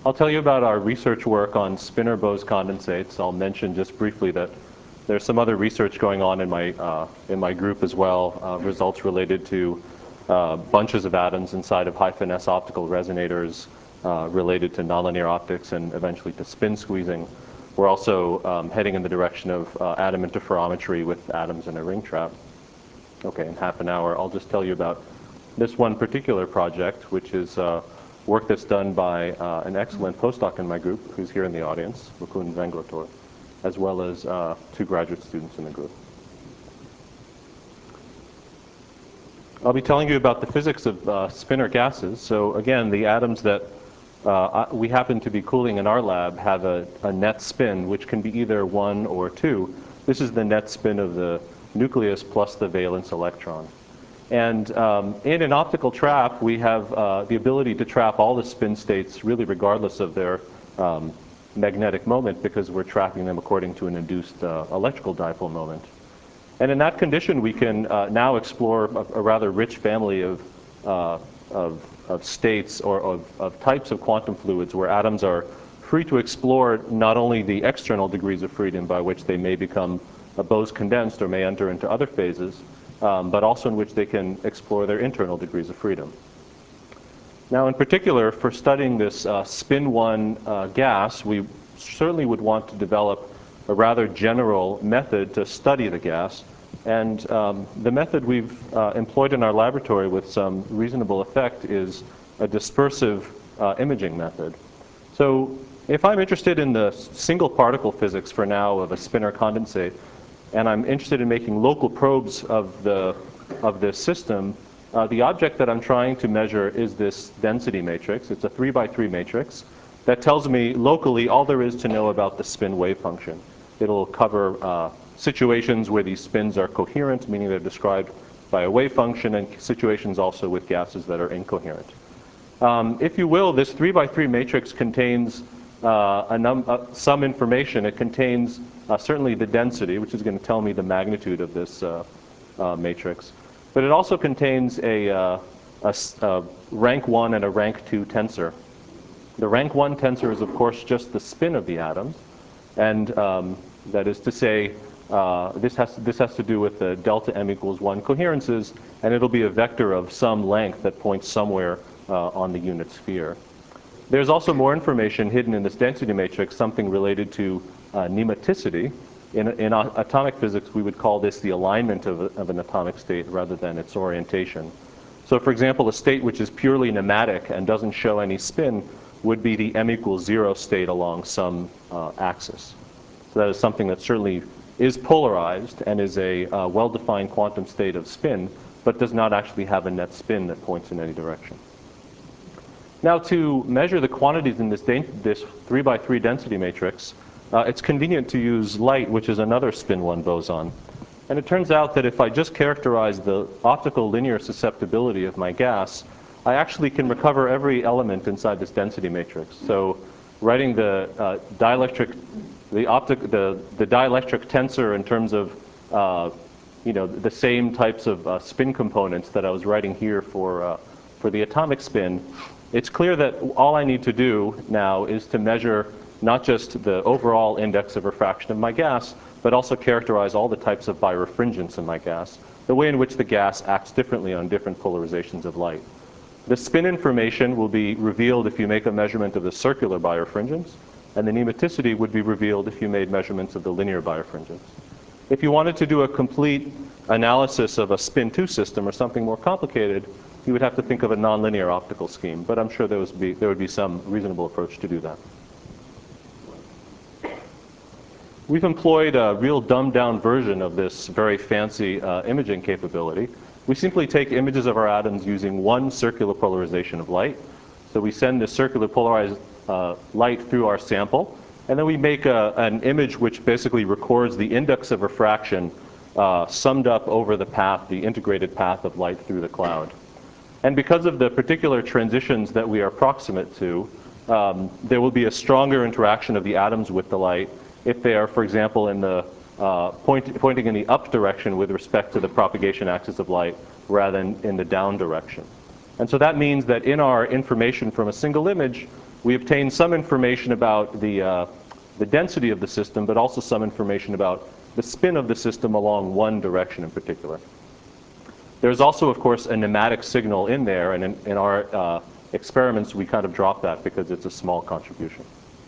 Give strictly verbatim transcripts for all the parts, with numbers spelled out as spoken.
I'll tell you about our research work on spinor Bose condensates. I'll mention just briefly that there's some other research going on in my, uh, in my group as well, uh, results related to uh, bunches of atoms inside of high-finesse optical resonators uh, related to nonlinear optics and eventually to spin squeezing. We're also um, heading in the direction of uh, atom interferometry with atoms in a ring trap. Okay, in half an hour, I'll just tell you about this one particular project, which is uh, work that's done by uh, an excellent postdoc in my group, who's here in the audience, Mukund Venglotor, as well as uh, two graduate students in the group. I'll be telling you about the physics of uh, spinor gases. So again, the atoms that uh, we happen to be cooling in our lab have a, a net spin, which can be either one or two. This is the net spin of the nucleus plus the valence electron. And um, in an optical trap, we have uh, the ability to trap all the spin states really regardless of their um, magnetic moment, because we're trapping them according to an induced uh, electrical dipole moment. And in that condition, we can uh, now explore a, a rather rich family of, uh, of, of states or of, of types of quantum fluids where atoms are free to explore not only the external degrees of freedom by which they may become uh, Bose condensed or may enter into other phases, um, but also in which they can explore their internal degrees of freedom. Now, in particular, for studying this uh, spin one uh, gas, we certainly would want to develop a rather general method to study the gas. And um, the method we've uh, employed in our laboratory with some reasonable effect is a dispersive uh, imaging method. So if I'm interested in the single particle physics for now of a spinor condensate, and I'm interested in making local probes of, the, of this system, uh, the object that I'm trying to measure is this density matrix. It's a three by three matrix that tells me locally all there is to know about the spin wave function. It'll cover uh, situations where these spins are coherent, meaning they're described by a wave function, and situations also with gases that are incoherent. Um, if you will, this three by three matrix contains uh, a num uh, some information. It contains uh, certainly the density, which is going to tell me the magnitude of this uh, uh, matrix. But it also contains a, uh, a, a rank one and a rank two tensor. The rank one tensor is, of course, just the spin of the atoms. And um, that is to say, uh, this, has to, this has to do with the delta m equals one coherences, and it'll be a vector of some length that points somewhere uh, on the unit sphere. There's also more information hidden in this density matrix, something related to uh, nematicity. In, in atomic physics, we would call this the alignment of, a, of an atomic state rather than its orientation. So for example, a state which is purely nematic and doesn't show any spin would be the m equals zero state along some uh, axis. So that is something that certainly is polarized and is a uh, well-defined quantum state of spin, but does not actually have a net spin that points in any direction. Now, to measure the quantities in this, this three by three density matrix, uh, it's convenient to use light, which is another spin one boson. And it turns out that if I just characterize the optical linear susceptibility of my gas, I actually can recover every element inside this density matrix. So writing the uh, dielectric, the, optic, the, the dielectric tensor in terms of uh, you know, the same types of uh, spin components that I was writing here for, uh, for the atomic spin, it's clear that all I need to do now is to measure not just the overall index of refraction of my gas, but also characterize all the types of birefringence in my gas, the way in which the gas acts differently on different polarizations of light. The spin information will be revealed if you make a measurement of the circular birefringence, and the nematicity would be revealed if you made measurements of the linear birefringence. If you wanted to do a complete analysis of a spin two system or something more complicated, you would have to think of a nonlinear optical scheme, but I'm sure there, was be, there would be some reasonable approach to do that. We've employed a real dumbed-down version of this very fancy uh, imaging capability. We simply take images of our atoms using one circular polarization of light. So we send this circular polarized uh, light through our sample, and then we make a, an image which basically records the index of refraction uh, summed up over the path, the integrated path of light through the cloud. And because of the particular transitions that we are proximate to, um, there will be a stronger interaction of the atoms with the light if they are, for example, in the uh, point, pointing in the up direction with respect to the propagation axis of light rather than in the down direction. And so that means that in our information from a single image, we obtain some information about the, uh, the density of the system, but also some information about the spin of the system along one direction in particular. There's also, of course, a nematic signal in there, and in, in our uh, experiments we kind of drop that because it's a small contribution.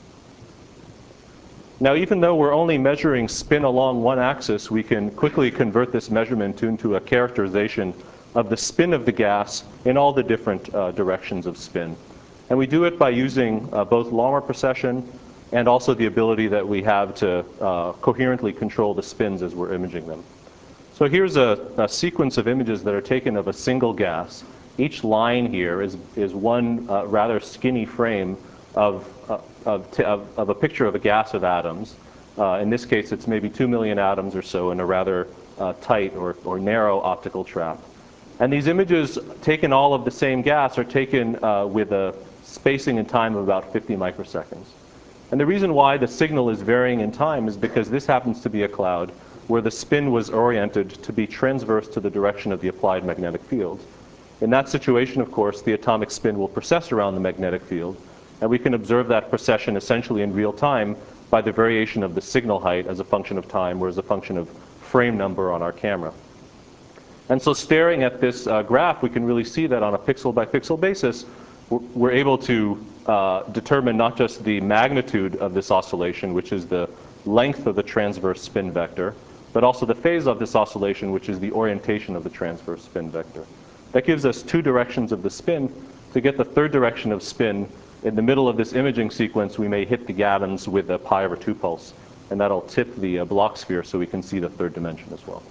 Now, even though we're only measuring spin along one axis, we can quickly convert this measurement into a characterization of the spin of the gas in all the different uh, directions of spin. And we do it by using uh, both Larmor precession and also the ability that we have to uh, coherently control the spins as we're imaging them. So here's a, a sequence of images that are taken of a single gas. Each line here is, is one uh, rather skinny frame of, uh, of, of, of a picture of a gas of atoms. Uh, in this case, it's maybe two million atoms or so in a rather uh, tight or, or narrow optical trap. And these images, taken all of the same gas, are taken uh, with a spacing in time of about fifty microseconds. And the reason why the signal is varying in time is because this happens to be a cloud where the spin was oriented to be transverse to the direction of the applied magnetic field. In that situation, of course, the atomic spin will precess around the magnetic field, and we can observe that precession essentially in real time by the variation of the signal height as a function of time or as a function of frame number on our camera. And so staring at this uh, graph, we can really see that on a pixel by pixel basis, we're able to uh, determine not just the magnitude of this oscillation, which is the length of the transverse spin vector, but also the phase of this oscillation, which is the orientation of the transverse spin vector. That gives us two directions of the spin. To get the third direction of spin, in the middle of this imaging sequence, we may hit the atoms with a pi over two pulse, and that'll tip the uh, Bloch sphere so we can see the third dimension as well.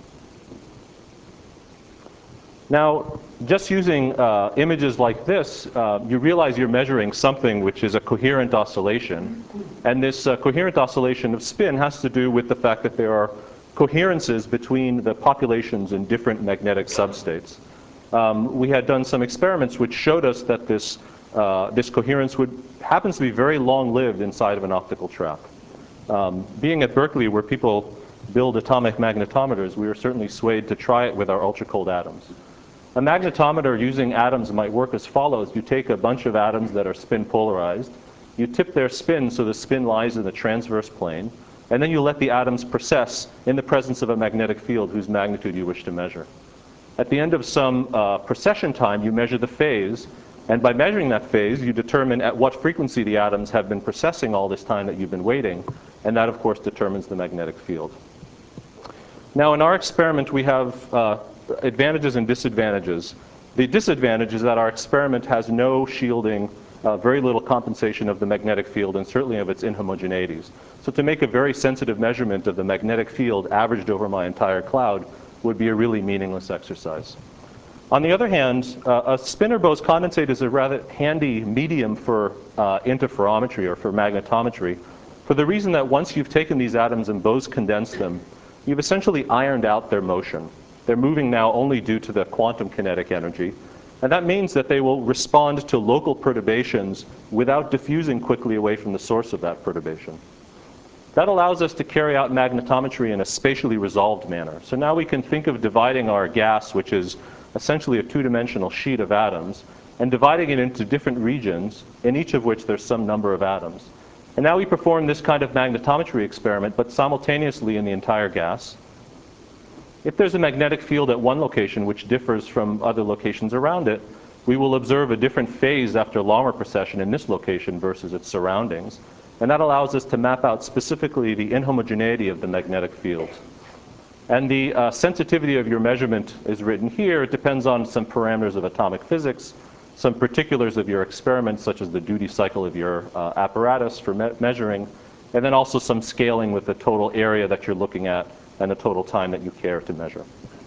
Now, just using uh, images like this, uh, you realize you're measuring something which is a coherent oscillation. And this uh, coherent oscillation of spin has to do with the fact that there are coherences between the populations in different magnetic substates. Um, we had done some experiments which showed us that this, uh, this coherence would, happens to be very long-lived inside of an optical trap. Um, being at Berkeley, where people build atomic magnetometers, we were certainly swayed to try it with our ultra-cold atoms. A magnetometer using atoms might work as follows. You take a bunch of atoms that are spin polarized, you tip their spin so the spin lies in the transverse plane, and then you let the atoms precess in the presence of a magnetic field whose magnitude you wish to measure. At the end of some uh, precession time, you measure the phase, and by measuring that phase, you determine at what frequency the atoms have been precessing all this time that you've been waiting, and that, of course, determines the magnetic field. Now, in our experiment, we have uh, advantages and disadvantages. The disadvantage is that our experiment has no shielding, uh, very little compensation of the magnetic field, and certainly of its inhomogeneities. So to make a very sensitive measurement of the magnetic field averaged over my entire cloud would be a really meaningless exercise. On the other hand, uh, a spinor Bose condensate is a rather handy medium for uh, interferometry or for magnetometry, for the reason that once you've taken these atoms and Bose condensed them, you've essentially ironed out their motion. They're moving now only due to the quantum kinetic energy. And that means that they will respond to local perturbations without diffusing quickly away from the source of that perturbation. That allows us to carry out magnetometry in a spatially resolved manner. So now we can think of dividing our gas, which is essentially a two-dimensional sheet of atoms, and dividing it into different regions, in each of which there's some number of atoms. And now we perform this kind of magnetometry experiment, but simultaneously in the entire gas. If there's a magnetic field at one location which differs from other locations around it, we will observe a different phase after Larmor precession in this location versus its surroundings. And that allows us to map out specifically the inhomogeneity of the magnetic field. And the uh, sensitivity of your measurement is written here. It depends on some parameters of atomic physics, some particulars of your experiment, such as the duty cycle of your uh, apparatus for me measuring, and then also some scaling with the total area that you're looking at and the total time that you care to measure.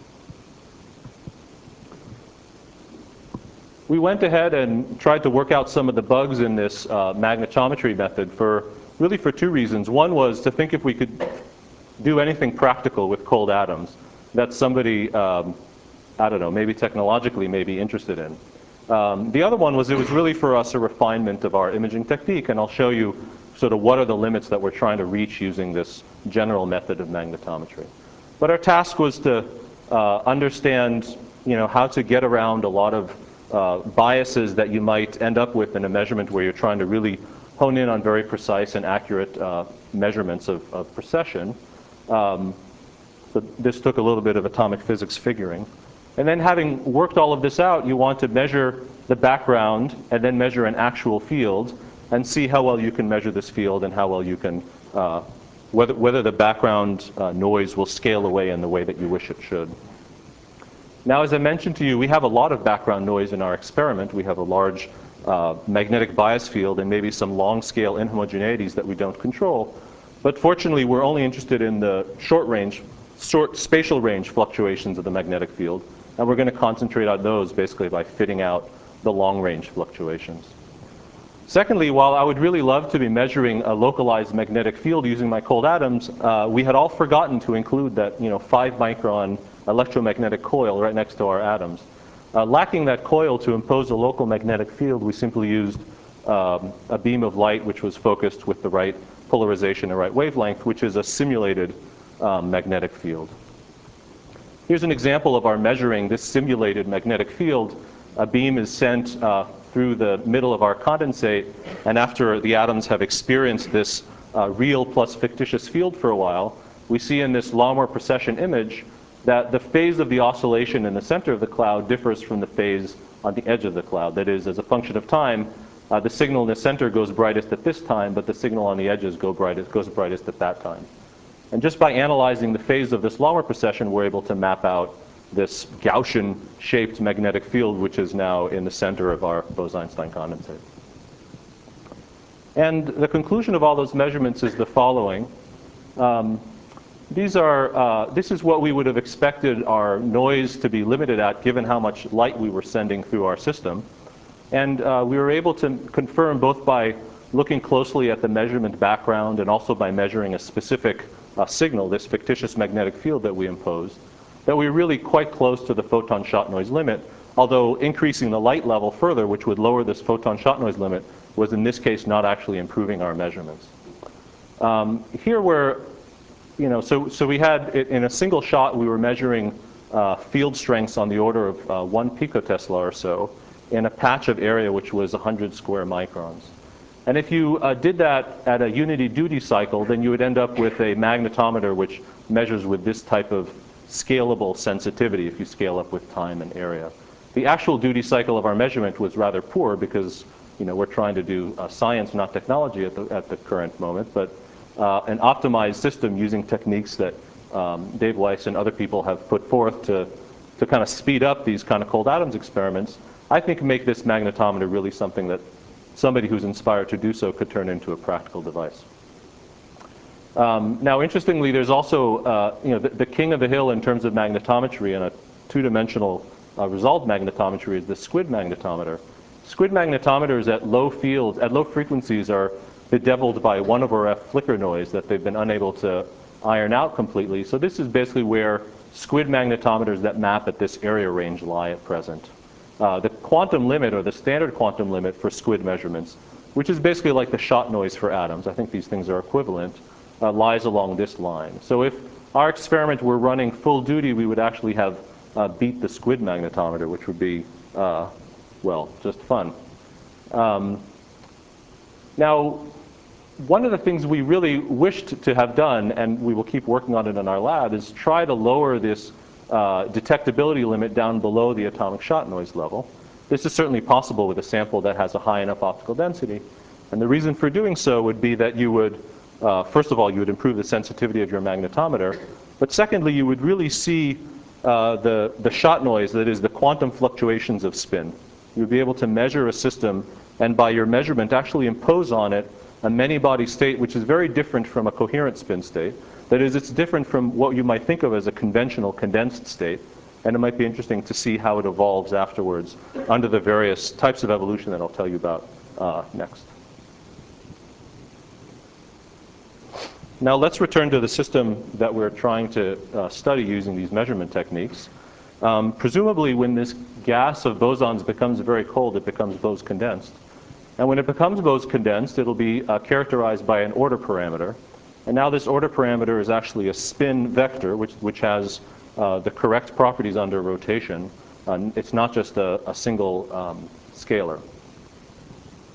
We went ahead and tried to work out some of the bugs in this uh, magnetometry method for really for two reasons. One was to think if we could do anything practical with cold atoms that somebody, um, I don't know, maybe technologically may be interested in. Um, the other one was it was really for us a refinement of our imaging technique, and I'll show you sort of what are the limits that we're trying to reach using this general method of magnetometry. But our task was to uh, understand, you know, how to get around a lot of uh, biases that you might end up with in a measurement where you're trying to really hone in on very precise and accurate uh, measurements of, of precession. Um, but this took a little bit of atomic physics figuring. And then having worked all of this out, you want to measure the background and then measure an actual field and see how well you can measure this field and how well you can, uh, whether, whether the background uh, noise will scale away in the way that you wish it should. Now, as I mentioned to you, we have a lot of background noise in our experiment. We have a large uh, magnetic bias field and maybe some long-scale inhomogeneities that we don't control. But fortunately, we're only interested in the short-range, short spatial range fluctuations of the magnetic field. And we're going to concentrate on those basically by fitting out the long-range fluctuations. Secondly, while I would really love to be measuring a localized magnetic field using my cold atoms, uh, we had all forgotten to include that, you know, five micron electromagnetic coil right next to our atoms. Uh, lacking that coil to impose a local magnetic field, we simply used um, a beam of light which was focused with the right polarization and right wavelength, which is a simulated um, magnetic field. Here's an example of our measuring this simulated magnetic field. A beam is sent uh, through the middle of our condensate, and after the atoms have experienced this uh, real plus fictitious field for a while, we see in this Laumur precession image that the phase of the oscillation in the center of the cloud differs from the phase on the edge of the cloud. That is, as a function of time, uh, the signal in the center goes brightest at this time, but the signal on the edges go brightest, goes brightest at that time. And just by analyzing the phase of this Laumur precession, we're able to map out this Gaussian-shaped magnetic field, which is now in the center of our Bose-Einstein condensate. And the conclusion of all those measurements is the following. Um, these are, uh, this is what we would have expected our noise to be limited at, given how much light we were sending through our system. And uh, we were able to confirm, both by looking closely at the measurement background and also by measuring a specific uh, signal, this fictitious magnetic field that we imposed, that we're really quite close to the photon shot noise limit, although increasing the light level further, which would lower this photon shot noise limit, was in this case not actually improving our measurements. Um, here we're, you know, so, so we had, in a single shot, we were measuring uh, field strengths on the order of uh, one picotesla or so in a patch of area which was one hundred square microns. And if you uh, did that at a unity duty cycle, then you would end up with a magnetometer which measures with this type of scalable sensitivity if you scale up with time and area. The actual duty cycle of our measurement was rather poor because, you know, we're trying to do uh, science, not technology at the, at the current moment, but uh, an optimized system using techniques that um, Dave Weiss and other people have put forth to, to kind of speed up these kind of cold atoms experiments, I think make this magnetometer really something that somebody who's inspired to do so could turn into a practical device. Um, now, interestingly, there's also, uh, you know, the, the king of the hill in terms of magnetometry and a two-dimensional uh, resolved magnetometry is the SQUID magnetometer. SQUID magnetometers at low fields, at low frequencies, are bedeviled by one over F flicker noise that they've been unable to iron out completely. So this is basically where SQUID magnetometers that map at this area range lie at present. Uh, the quantum limit, or the standard quantum limit for SQUID measurements, which is basically like the shot noise for atoms, I think these things are equivalent, uh, lies along this line. So if our experiment were running full duty, we would actually have uh, beat the SQUID magnetometer, which would be, uh, well, just fun. Um, now, one of the things we really wished to have done, and we will keep working on it in our lab, is try to lower this uh, detectability limit down below the atomic shot noise level. This is certainly possible with a sample that has a high enough optical density. And the reason for doing so would be that you would, uh, first of all, you would improve the sensitivity of your magnetometer. But secondly, you would really see uh, the, the shot noise, that is the quantum fluctuations of spin. You would be able to measure a system and by your measurement actually impose on it a many-body state which is very different from a coherent spin state. That is, it's different from what you might think of as a conventional condensed state. And it might be interesting to see how it evolves afterwards under the various types of evolution that I'll tell you about uh, next. Now let's return to the system that we're trying to uh, study using these measurement techniques. Um, presumably when this gas of bosons becomes very cold, it becomes Bose condensed. And when it becomes Bose condensed, it'll be uh, characterized by an order parameter. And now this order parameter is actually a spin vector, which, which has uh, the correct properties under rotation. Uh, it's not just a, a single um, scalar.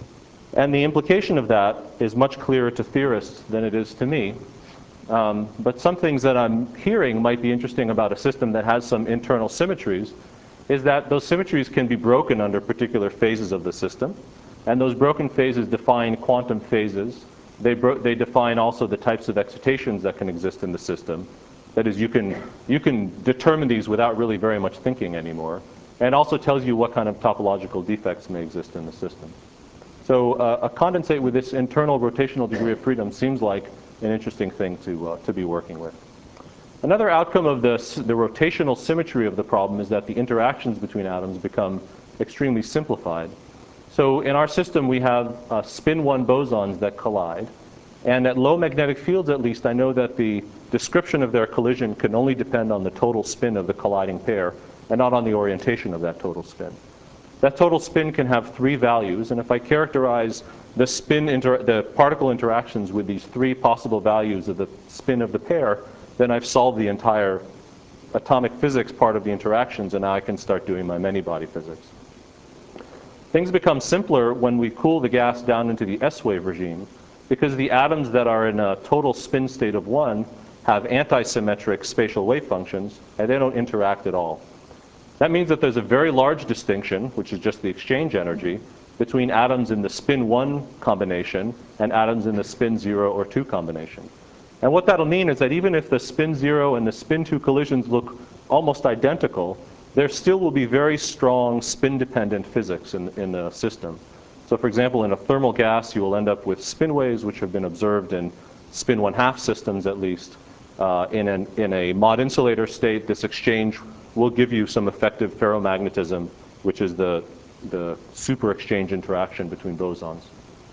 And the implication of that is much clearer to theorists than it is to me. Um, but some things that I'm hearing might be interesting about a system that has some internal symmetries is that those symmetries can be broken under particular phases of the system. And those broken phases define quantum phases. They, bro they define also the types of excitations that can exist in the system. That is, you can, you can determine these without really very much thinking anymore. And also tells you what kind of topological defects may exist in the system. So uh, a condensate with this internal rotational degree of freedom seems like an interesting thing to, uh, to be working with. Another outcome of this, the rotational symmetry of the problem is that the interactions between atoms become extremely simplified. So in our system, we have uh, spin one bosons that collide. And at low magnetic fields, at least, I know that the description of their collision can only depend on the total spin of the colliding pair and not on the orientation of that total spin. That total spin can have three values, and if I characterize the spin inter the particle interactions with these three possible values of the spin of the pair, then I've solved the entire atomic physics part of the interactions, and now I can start doing my many-body physics. Things become simpler when we cool the gas down into the S-wave regime, because the atoms that are in a total spin state of one have anti-symmetric spatial wave functions, and they don't interact at all. That means that there's a very large distinction, which is just the exchange energy, between atoms in the spin one combination and atoms in the spin zero or two combination. And what that'll mean is that even if the spin zero and the spin two collisions look almost identical, there still will be very strong spin-dependent physics in, in the system. So for example, in a thermal gas, you will end up with spin waves, which have been observed in spin one-half systems at least. Uh, in, an, in a Mott insulator state, this exchange will give you some effective ferromagnetism, which is the, the super exchange interaction between bosons.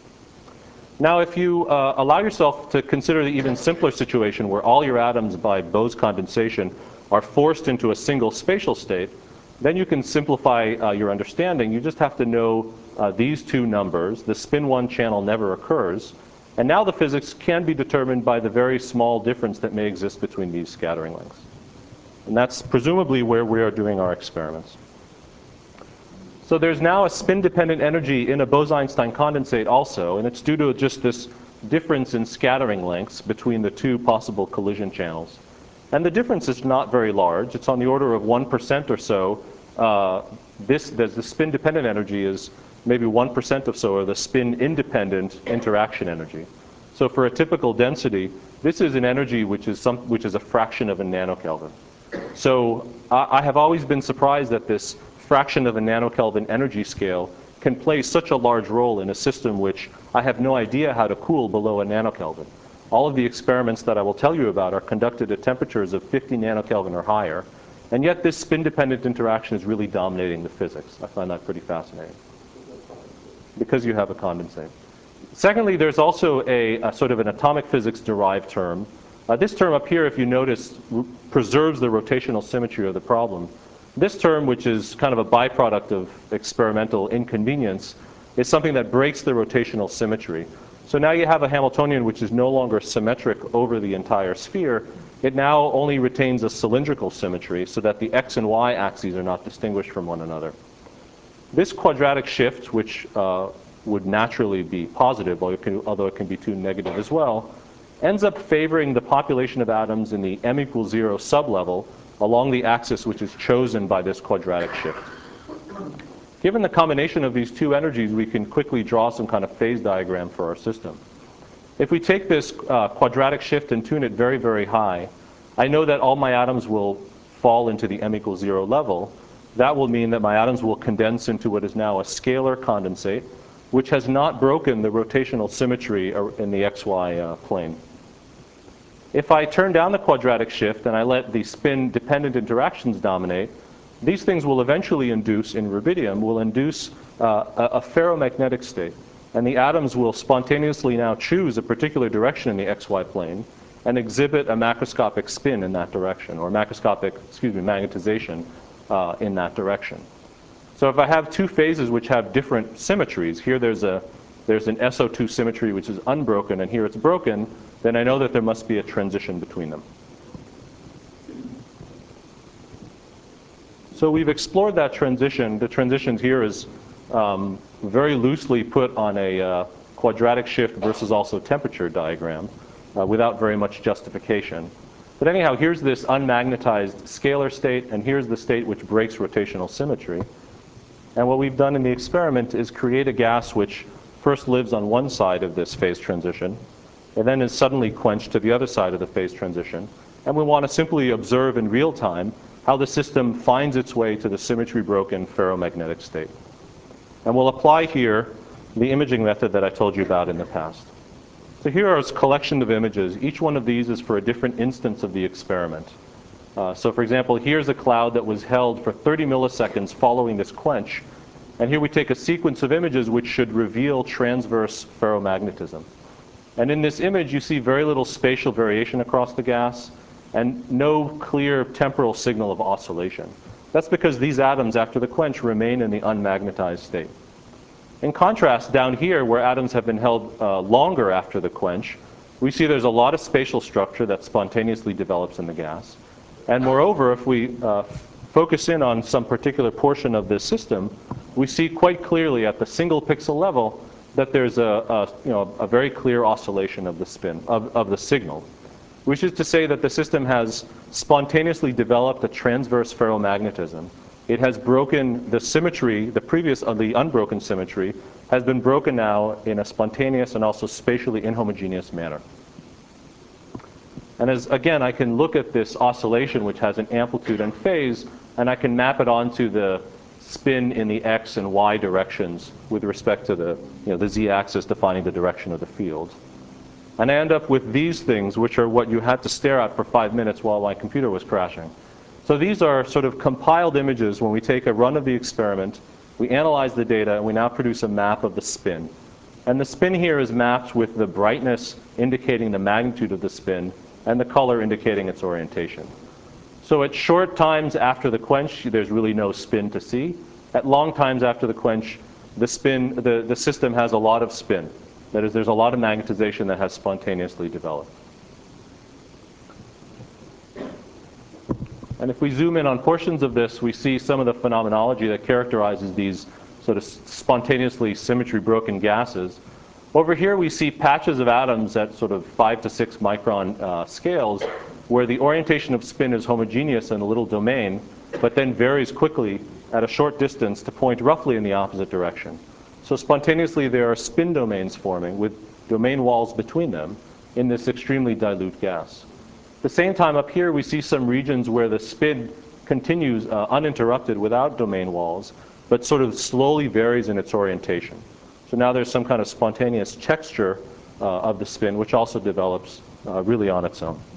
Now, if you uh, allow yourself to consider the even simpler situation where all your atoms by Bose condensation are forced into a single spatial state, then you can simplify uh, your understanding. You just have to know uh, these two numbers. The spin one channel never occurs. And now the physics can be determined by the very small difference that may exist between these scattering lengths. And that's presumably where we are doing our experiments. So there's now a spin-dependent energy in a Bose-Einstein condensate also, and it's due to just this difference in scattering lengths between the two possible collision channels. And the difference is not very large. It's on the order of one percent or so. Uh, this, the spin-dependent energy is maybe one percent or so of the spin-independent interaction energy. So for a typical density, this is an energy which is, some, which is a fraction of a nanokelvin. So I, I have always been surprised that this fraction of a nanokelvin energy scale can play such a large role in a system which I have no idea how to cool below a nanokelvin. All of the experiments that I will tell you about are conducted at temperatures of fifty nanokelvin or higher, and yet this spin-dependent interaction is really dominating the physics. I find that pretty fascinating. Because you have a condensate. Secondly, there's also a, a sort of an atomic physics derived term. Uh, this term up here, if you notice, preserves the rotational symmetry of the problem. This term, which is kind of a byproduct of experimental inconvenience, is something that breaks the rotational symmetry. So now you have a Hamiltonian which is no longer symmetric over the entire sphere. It now only retains a cylindrical symmetry so that the x and y axes are not distinguished from one another. This quadratic shift, which uh, would naturally be positive, although it, can, although it can be tuned negative as well, ends up favoring the population of atoms in the m equals zero sublevel along the axis which is chosen by this quadratic shift. Given the combination of these two energies, we can quickly draw some kind of phase diagram for our system. If we take this uh, quadratic shift and tune it very, very high, I know that all my atoms will fall into the m equals zero level. That will mean that my atoms will condense into what is now a scalar condensate, which has not broken the rotational symmetry in the xy uh, plane. If I turn down the quadratic shift and I let the spin-dependent interactions dominate, these things will eventually induce, in rubidium, will induce uh, a, a ferromagnetic state. And the atoms will spontaneously now choose a particular direction in the xy plane and exhibit a macroscopic spin in that direction, or macroscopic, excuse me, magnetization uh, in that direction. So if I have two phases which have different symmetries, here there's a there's an S O two symmetry which is unbroken, and here it's broken, then I know that there must be a transition between them. So we've explored that transition. The transition here is um, very loosely put on a uh, quadratic shift versus also temperature diagram uh, without very much justification. But anyhow, here's this unmagnetized scalar state, and here's the state which breaks rotational symmetry. And what we've done in the experiment is create a gas which first lives on one side of this phase transition, and then is suddenly quenched to the other side of the phase transition. And we want to simply observe in real time how the system finds its way to the symmetry-broken ferromagnetic state. And we'll apply here the imaging method that I told you about in the past. So here are a collection of images. Each one of these is for a different instance of the experiment. Uh, so for example, here's a cloud that was held for thirty milliseconds following this quench. And here we take a sequence of images which should reveal transverse ferromagnetism. And in this image, you see very little spatial variation across the gas and no clear temporal signal of oscillation. That's because these atoms, after the quench, remain in the unmagnetized state. In contrast, down here, where atoms have been held uh, longer after the quench, we see there's a lot of spatial structure that spontaneously develops in the gas. And moreover, if we uh, focus in on some particular portion of this system, we see quite clearly at the single pixel level that there's a, a, you know, a very clear oscillation of the spin, of, of the signal, which is to say that the system has spontaneously developed a transverse ferromagnetism. It has broken the symmetry, the previous, uh, the unbroken symmetry, has been broken now in a spontaneous and also spatially inhomogeneous manner. And as, again, I can look at this oscillation, which has an amplitude and phase, and I can map it onto the spin in the x and y directions with respect to the, you know, the z-axis defining the direction of the field. And I end up with these things, which are what you had to stare at for five minutes while my computer was crashing. So these are sort of compiled images when we take a run of the experiment, we analyze the data, and we now produce a map of the spin. And the spin here is mapped with the brightness indicating the magnitude of the spin and the color indicating its orientation. So at short times after the quench, there's really no spin to see. At long times after the quench, the spin, the, the system has a lot of spin. That is, there's a lot of magnetization that has spontaneously developed. And if we zoom in on portions of this, we see some of the phenomenology that characterizes these sort of spontaneously symmetry-broken gases. Over here, we see patches of atoms at sort of five to six micron uh, scales, where the orientation of spin is homogeneous in a little domain, but then varies quickly at a short distance to point roughly in the opposite direction. So spontaneously, there are spin domains forming with domain walls between them in this extremely dilute gas. At the same time, up here, we see some regions where the spin continues uh, uninterrupted without domain walls, but sort of slowly varies in its orientation. So now there's some kind of spontaneous texture uh, of the spin, which also develops uh, really on its own.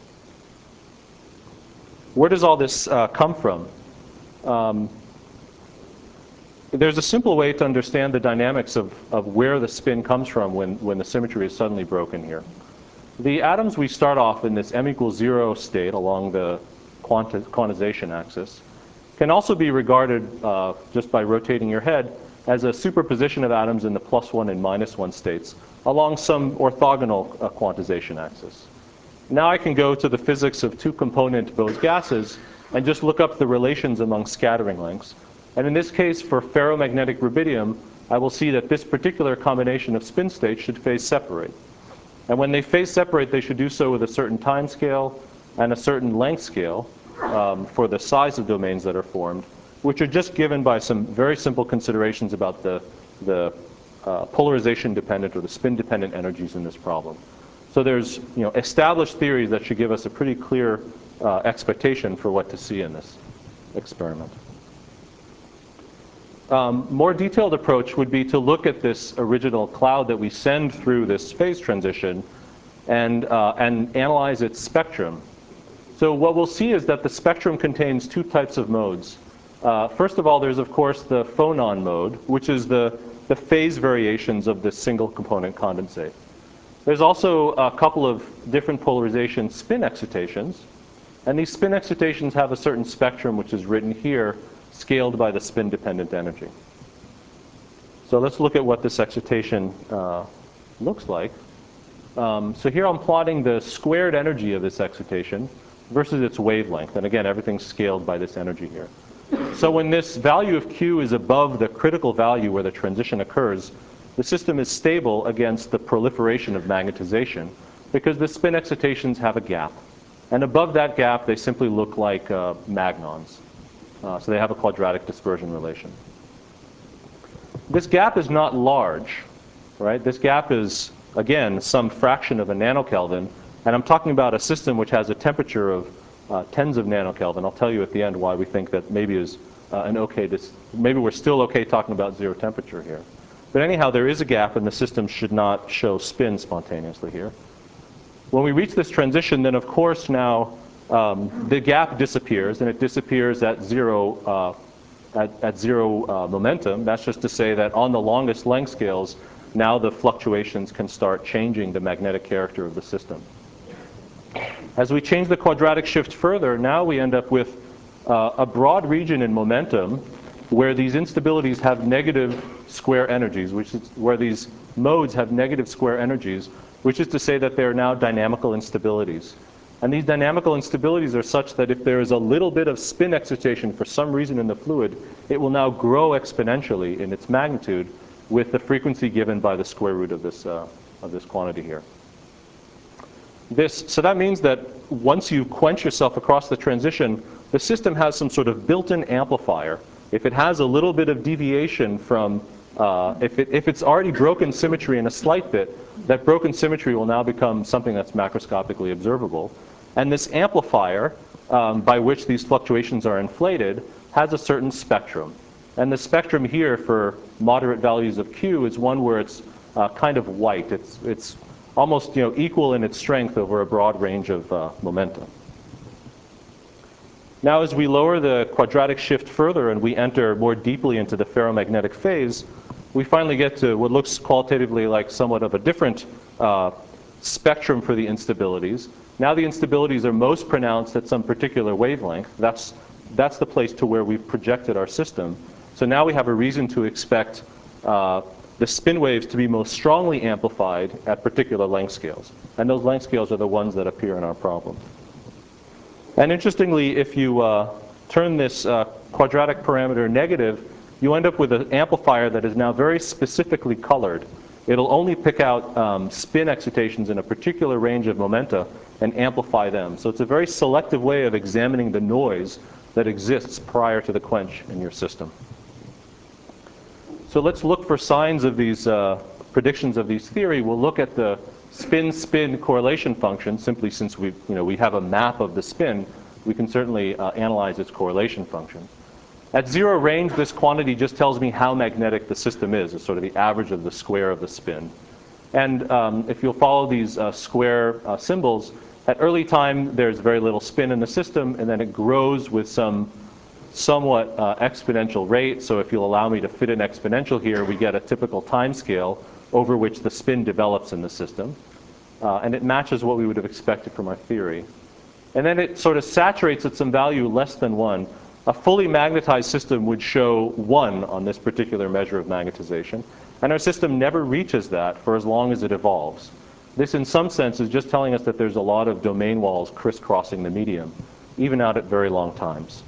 Where does all this uh, come from? Um, there's a simple way to understand the dynamics of, of where the spin comes from when, when the symmetry is suddenly broken here. The atoms we start off in this m equals zero state along the quanti quantization axis can also be regarded, uh, just by rotating your head, as a superposition of atoms in the plus one and minus one states along some orthogonal uh, quantization axis. Now I can go to the physics of two-component Bose gases and just look up the relations among scattering lengths. And in this case, for ferromagnetic rubidium, I will see that this particular combination of spin states should phase separate. And when they phase separate, they should do so with a certain time scale and a certain length scale um, for the size of domains that are formed, which are just given by some very simple considerations about the, the uh, polarization-dependent or the spin-dependent energies in this problem. So there's, you know, established theories that should give us a pretty clear uh, expectation for what to see in this experiment. Um, more detailed approach would be to look at this original cloud that we send through this phase transition and, uh, and analyze its spectrum. So what we'll see is that the spectrum contains two types of modes. Uh, first of all, there's of course the phonon mode, which is the, the phase variations of the single component condensate. There's also a couple of different polarization spin excitations, and these spin excitations have a certain spectrum which is written here, scaled by the spin-dependent energy. So let's look at what this excitation uh, looks like. Um, so here I'm plotting the squared energy of this excitation versus its wavelength. And again, everything's scaled by this energy here. So when this value of Q is above the critical value where the transition occurs, the system is stable against the proliferation of magnetization because the spin excitations have a gap. And above that gap, they simply look like uh, magnons. Uh, so they have a quadratic dispersion relation. This gap is not large, right? This gap is, again, some fraction of a nanokelvin. And I'm talking about a system which has a temperature of uh, tens of nanokelvin. I'll tell you at the end why we think that maybe is uh, an okay, dis maybe we're still okay talking about zero temperature here. But anyhow, there is a gap, and the system should not show spin spontaneously here. When we reach this transition, then of course now um, the gap disappears, and it disappears at zero, uh, at, at zero uh, momentum. That's just to say that on the longest length scales, now the fluctuations can start changing the magnetic character of the system. As we change the quadratic shift further, now we end up with uh, a broad region in momentum where these instabilities have negative square energies, which is where these modes have negative square energies, which is to say that they are now dynamical instabilities. And these dynamical instabilities are such that if there is a little bit of spin excitation for some reason in the fluid, it will now grow exponentially in its magnitude with the frequency given by the square root of this, uh, of this quantity here. This, so that means that once you quench yourself across the transition, the system has some sort of built-in amplifier. If it has a little bit of deviation from, uh, if, it, if it's already broken symmetry in a slight bit, that broken symmetry will now become something that's macroscopically observable. And this amplifier, um, by which these fluctuations are inflated, has a certain spectrum. And the spectrum here for moderate values of Q is one where it's uh, kind of white. It's, it's almost you know, equal in its strength over a broad range of uh, momentum. Now as we lower the quadratic shift further and we enter more deeply into the ferromagnetic phase, we finally get to what looks qualitatively like somewhat of a different uh, spectrum for the instabilities. Now the instabilities are most pronounced at some particular wavelength. That's, that's the place to where we've projected our system. So now we have a reason to expect uh, the spin waves to be most strongly amplified at particular length scales. And those length scales are the ones that appear in our problem. And interestingly, if you uh, turn this uh, quadratic parameter negative, you end up with an amplifier that is now very specifically colored. It'll only pick out um, spin excitations in a particular range of momenta and amplify them. So it's a very selective way of examining the noise that exists prior to the quench in your system. So let's look for signs of these uh, predictions of these theory. We'll look at the spin-spin correlation function. Simply since we, you know, we have a map of the spin, we can certainly uh, analyze its correlation function. At zero range, this quantity just tells me how magnetic the system is. It's sort of the average of the square of the spin. And um, if you'll follow these uh, square uh, symbols, at early time, there's very little spin in the system, and then it grows with some somewhat uh, exponential rate. So if you'll allow me to fit an exponential here, we get a typical time scale over which the spin develops in the system. Uh, and it matches what we would have expected from our theory. And then it sort of saturates at some value less than one. A fully magnetized system would show one on this particular measure of magnetization. And our system never reaches that for as long as it evolves. This, in some sense, is just telling us that there's a lot of domain walls crisscrossing the medium, even out at very long times.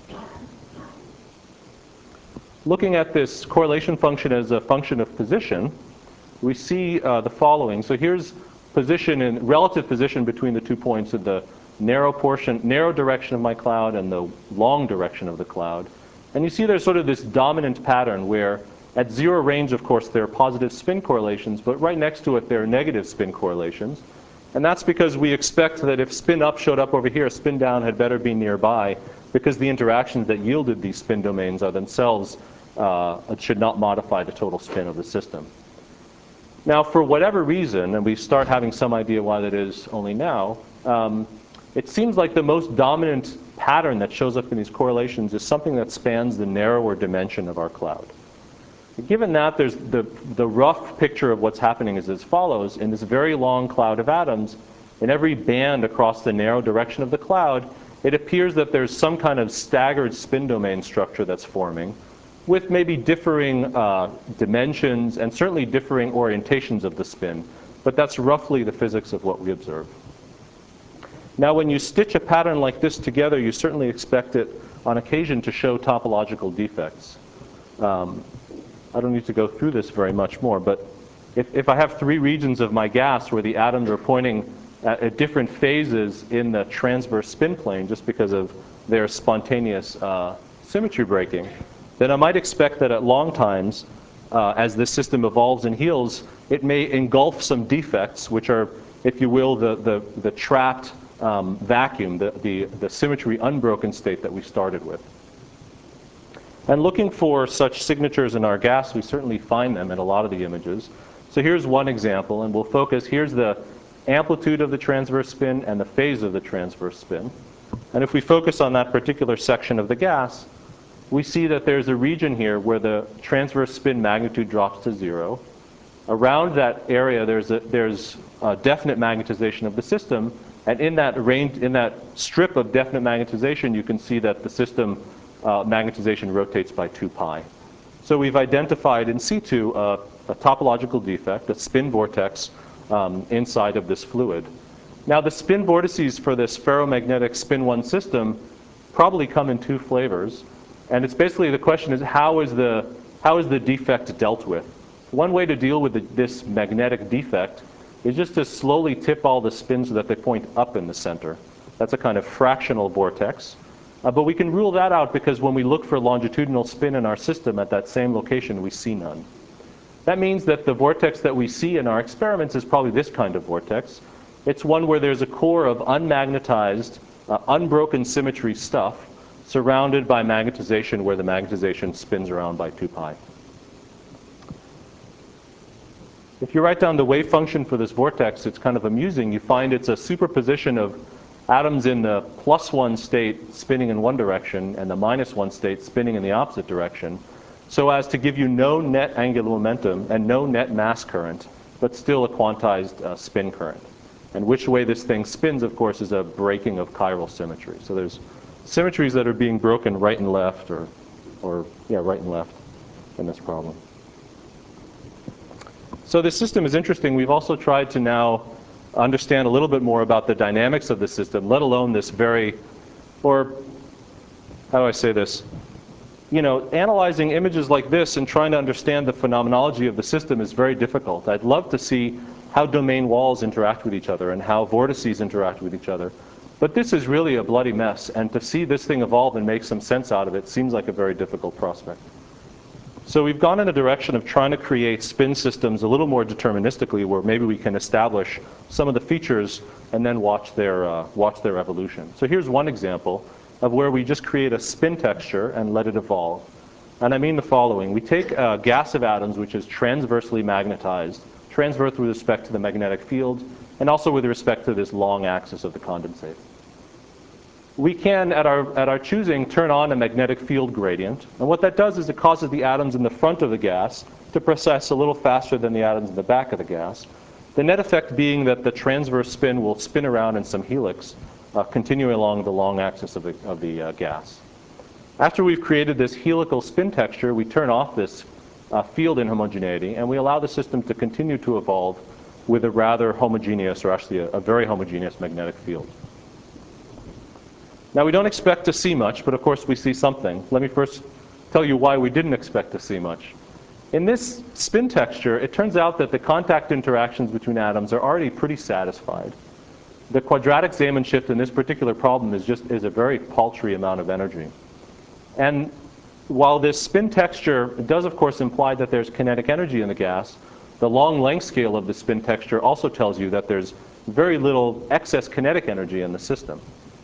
Looking at this correlation function as a function of position, we see uh, the following. So here's position in relative position between the two points in the narrow portion, narrow direction of my cloud and the long direction of the cloud. And you see there's sort of this dominant pattern where at zero range, of course, there are positive spin correlations, but right next to it there are negative spin correlations. And that's because we expect that if spin up showed up over here, spin down had better be nearby, because the interactions that yielded these spin domains are themselves, uh, should not modify the total spin of the system. Now, for whatever reason, and we start having some idea why that is only now, um, it seems like the most dominant pattern that shows up in these correlations is something that spans the narrower dimension of our cloud. Given that, there's the, the rough picture of what's happening is as follows. In this very long cloud of atoms, in every band across the narrow direction of the cloud, it appears that there's some kind of staggered spin domain structure that's forming, with maybe differing uh, dimensions and certainly differing orientations of the spin. But that's roughly the physics of what we observe. Now, when you stitch a pattern like this together, you certainly expect it on occasion to show topological defects. Um, I don't need to go through this very much more, but if, if I have three regions of my gas where the atoms are pointing at, at different phases in the transverse spin plane just because of their spontaneous uh, symmetry breaking, then I might expect that at long times, uh, as this system evolves and heals, it may engulf some defects, which are, if you will, the, the, the trapped um, vacuum, the, the, the symmetry unbroken state that we started with. And looking for such signatures in our gas, we certainly find them in a lot of the images. So here's one example, and we'll focus, here's the amplitude of the transverse spin and the phase of the transverse spin. And if we focus on that particular section of the gas, we see that there's a region here where the transverse spin magnitude drops to zero. Around that area, there's a, there's a definite magnetization of the system, and in that range, in that strip of definite magnetization, you can see that the system Uh, magnetization rotates by two pi. So we've identified in situ uh, a topological defect, a spin vortex um, inside of this fluid. Now the spin vortices for this ferromagnetic spin one system probably come in two flavors. And it's basically, the question is, how is the, how is the defect dealt with? One way to deal with the, this magnetic defect is just to slowly tip all the spins so that they point up in the center. That's a kind of fractional vortex. Uh, but we can rule that out because when we look for longitudinal spin in our system at that same location, we see none. That means that the vortex that we see in our experiments is probably this kind of vortex. It's one where there's a core of unmagnetized, uh, unbroken symmetry stuff surrounded by magnetization where the magnetization spins around by two pi. If you write down the wave function for this vortex, it's kind of amusing. You find it's a superposition of atoms in the plus one state spinning in one direction and the minus one state spinning in the opposite direction, so as to give you no net angular momentum and no net mass current, but still a quantized uh, spin current. And which way this thing spins, of course, is a breaking of chiral symmetry. So there's symmetries that are being broken right and left, or, or yeah, right and left in this problem. So this system is interesting. We've also tried to now understand a little bit more about the dynamics of the system, let alone this very, or how do I say this? You know, analyzing images like this and trying to understand the phenomenology of the system is very difficult. I'd love to see how domain walls interact with each other and how vortices interact with each other. But this is really a bloody mess, and to see this thing evolve and make some sense out of it seems like a very difficult prospect. So we've gone in a direction of trying to create spin systems a little more deterministically, where maybe we can establish some of the features and then watch their, uh, watch their evolution. So here's one example of where we just create a spin texture and let it evolve. And I mean the following. We take a gas of atoms which is transversely magnetized, transverse with respect to the magnetic field, and also with respect to this long axis of the condensate. We can, at our, at our choosing, turn on a magnetic field gradient. And what that does is it causes the atoms in the front of the gas to precess a little faster than the atoms in the back of the gas. The net effect being that the transverse spin will spin around in some helix, uh, continuing along the long axis of the, of the uh, gas. After we've created this helical spin texture, we turn off this uh, field inhomogeneity, and we allow the system to continue to evolve with a rather homogeneous, or actually a, a very homogeneous magnetic field. Now, we don't expect to see much, but of course we see something. Let me first tell you why we didn't expect to see much. In this spin texture, it turns out that the contact interactions between atoms are already pretty satisfied. The quadratic Zeeman shift in this particular problem is just is a very paltry amount of energy. And while this spin texture does, of course, imply that there's kinetic energy in the gas, the long length scale of the spin texture also tells you that there's very little excess kinetic energy in the system.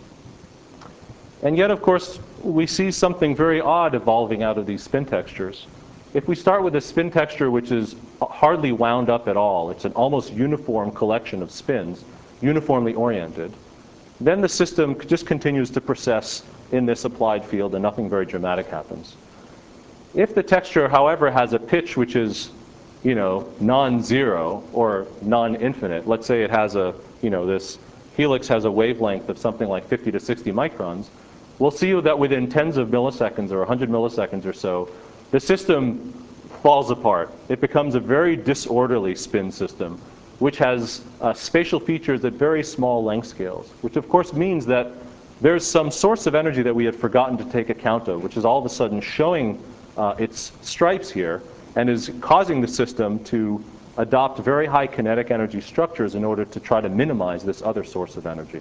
And yet, of course, we see something very odd evolving out of these spin textures. If we start with a spin texture which is hardly wound up at all, it's an almost uniform collection of spins, uniformly oriented, then the system just continues to precess in this applied field and nothing very dramatic happens. If the texture, however, has a pitch which is, you know, non-zero or non-infinite, let's say it has a, you know, this helix has a wavelength of something like fifty to sixty microns, we'll see that within tens of milliseconds or one hundred milliseconds or so, the system falls apart. It becomes a very disorderly spin system, which has uh, spatial features at very small length scales, which of course means that there's some source of energy that we had forgotten to take account of, which is all of a sudden showing uh, its stripes here and is causing the system to adopt very high kinetic energy structures in order to try to minimize this other source of energy.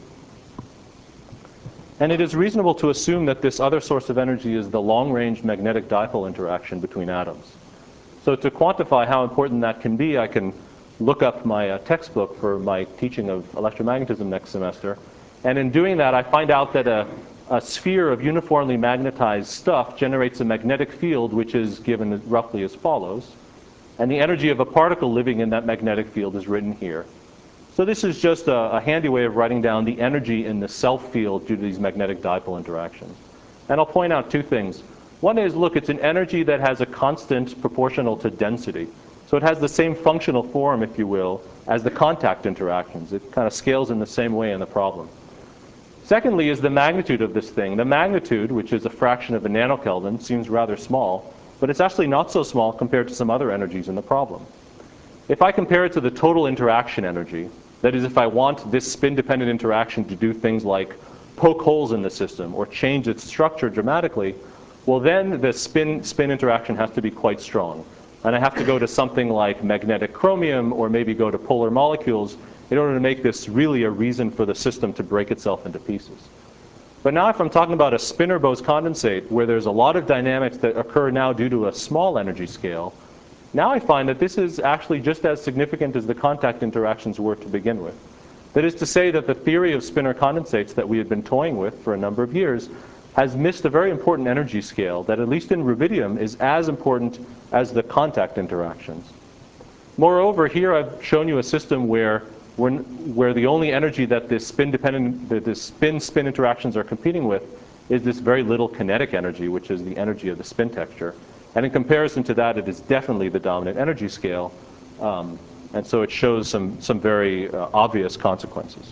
And it is reasonable to assume that this other source of energy is the long-range magnetic dipole interaction between atoms. So to quantify how important that can be, I can look up my uh, textbook for my teaching of electromagnetism next semester. And in doing that, I find out that a, a sphere of uniformly magnetized stuff generates a magnetic field which is given roughly as follows. And the energy of a particle living in that magnetic field is written here. So this is just a, a handy way of writing down the energy in the self field due to these magnetic dipole interactions. And I'll point out two things. One is, look, it's an energy that has a constant proportional to density. So it has the same functional form, if you will, as the contact interactions. It kind of scales in the same way in the problem. Secondly is the magnitude of this thing. The magnitude, which is a fraction of a nanokelvin, seems rather small, but it's actually not so small compared to some other energies in the problem. If I compare it to the total interaction energy, that is, if I want this spin-dependent interaction to do things like poke holes in the system or change its structure dramatically, well then the spin-spin interaction has to be quite strong. And I have to go to something like magnetic chromium or maybe go to polar molecules in order to make this really a reason for the system to break itself into pieces. But now if I'm talking about a spinor Bose condensate where there's a lot of dynamics that occur now due to a small energy scale, now I find that this is actually just as significant as the contact interactions were to begin with. That is to say that the theory of spinor condensates that we had been toying with for a number of years has missed a very important energy scale that, at least in rubidium, is as important as the contact interactions. Moreover, here I've shown you a system where, when, where the only energy that this spin-dependent, that this spin-spin interactions are competing with is this very little kinetic energy, which is the energy of the spin texture. And in comparison to that, it is definitely the dominant energy scale. Um, and so it shows some, some very uh, obvious consequences.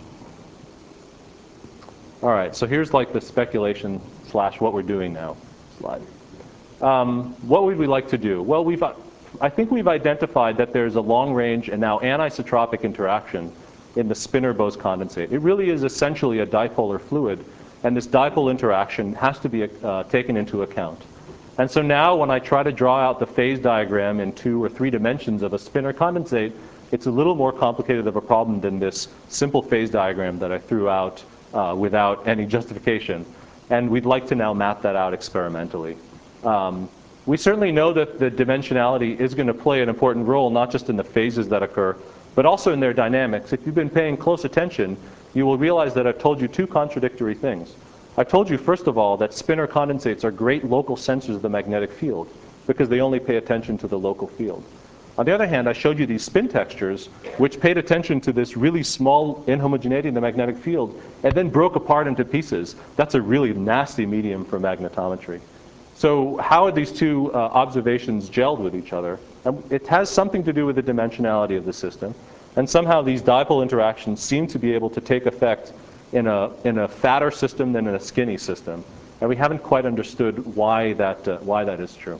All right, so here's like the speculation slash what we're doing now slide. Um, what would we like to do? Well, we've, I think we've identified that there's a long-range and now anisotropic interaction in the spinor Bose condensate. It really is essentially a dipolar fluid, and this dipole interaction has to be uh, taken into account. And so now when I try to draw out the phase diagram in two or three dimensions of a spinor condensate, it's a little more complicated of a problem than this simple phase diagram that I threw out uh, without any justification. And we'd like to now map that out experimentally. Um, we certainly know that the dimensionality is going to play an important role, not just in the phases that occur, but also in their dynamics. If you've been paying close attention, you will realize that I've told you two contradictory things. I've told you, first of all, that spinor condensates are great local sensors of the magnetic field because they only pay attention to the local field. On the other hand, I showed you these spin textures which paid attention to this really small inhomogeneity in the magnetic field and then broke apart into pieces. That's a really nasty medium for magnetometry. So how are these two uh, observations gelled with each other? And it has something to do with the dimensionality of the system. And somehow these dipole interactions seem to be able to take effect in a, in a fatter system than in a skinny system. And we haven't quite understood why that, uh, why that is true.